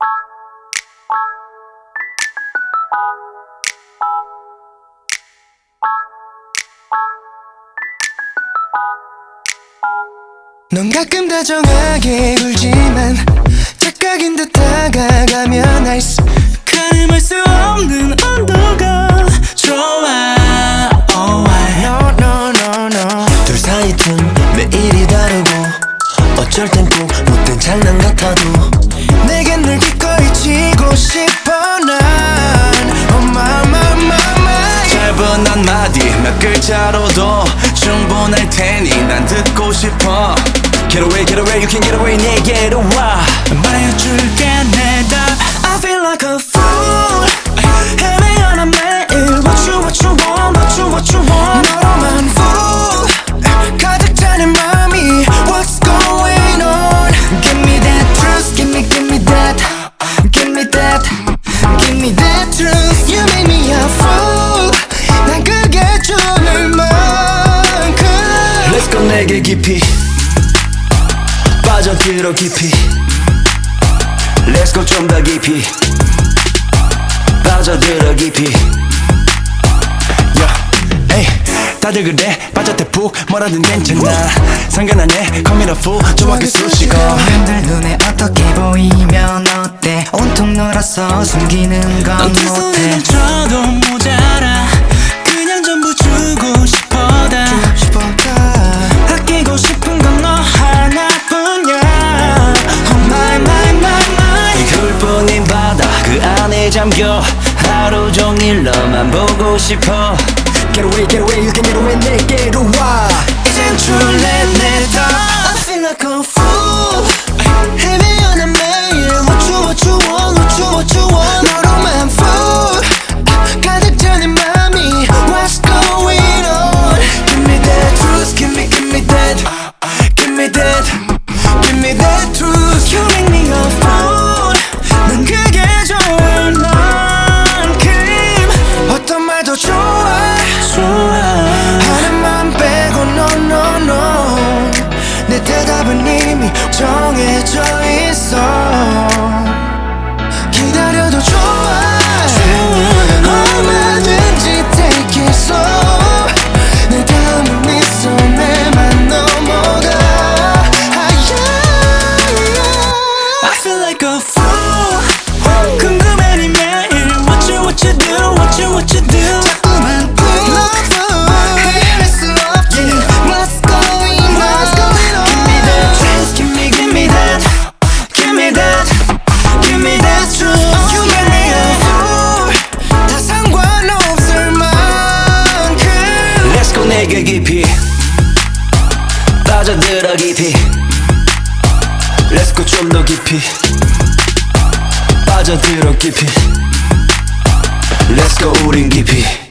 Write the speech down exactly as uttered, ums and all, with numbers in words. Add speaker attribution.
Speaker 1: 넌 가끔 다정하게 굴지만 착각인 듯 다가가면 알수 가늠할 수 없는 온도가 좋아. Oh, I no no no no.
Speaker 2: 둘 사이 틈 매일이 다르고 어쩔 땐 꼭 못된 장난 같아도
Speaker 1: 내겐 늘 기꺼이 치고 싶어 난. Oh my my my my.
Speaker 3: 짧은 한마디 몇 글자로도 충분할 테니 난 듣고 싶어. Get away, get away, you can get away, 내게로 와.
Speaker 1: 말해줄게 내 답. I feel like a fool. 헤매어 난 매일 What you what you want, what you what you want. 너로만 fool. 가득 찬 내 맘이 What's going on. Give me that truth, give me give me that. Give me that, give me that truth. You make me a fool. 난 그게 좋을 만큼.
Speaker 2: Let's go 내게 깊이 빠져들어 깊이 Let's go 좀 더 깊이 빠져들어 깊이
Speaker 3: yeah. 에이, 다들 그래 빠졌대 푹 뭐라든 괜찮아 상관 안 해 Call me the fool 좋아하게 쑤시고
Speaker 1: 남들 눈에 어떻게 보이면 어때 온통 놀아서 숨기는 건 못해. 넌 손을 줘도 모자라 그냥 전부 주고 싶어다. 아끼고 싶은 건 너 하나뿐이야. Oh my my my my.
Speaker 2: 굴뿐인 바다 그 안에 잠겨 하루 종일 너만 보고 싶어. Get away get away you can get away 내게로 와.
Speaker 1: 이젠 줄래 내 답. I feel like a fool. 헤매어 난 매일 What you what you want what you what you want. 너로만 fool. 가득 찬 내 맘이 What's going on. Give me that truth give me give me that. Give me that give me that truth. You make me a fool. 난 그게 좋을 만큼 어떤 말도 좋아 하나만 빼고 no no no. 내 대답은 이미 정해져 있어. 기다려도 좋아 얼마든지 take it slow. 내 다음은 네 손에만 넘어가. ah, yeah, yeah. I feel like a fool. 궁금해 네 매일 What you what you do what you what you do. 자꾸만 hear 수 없지. What's going on. Give me that truth give me give me that. Give me that give me that truth. You make me a fool. 다 상관없을 만큼.
Speaker 2: Let's go 내게 깊이 빠져들어 깊이 Let's go 좀 더 깊이 빠져들어 깊이 Let's go 우린 깊이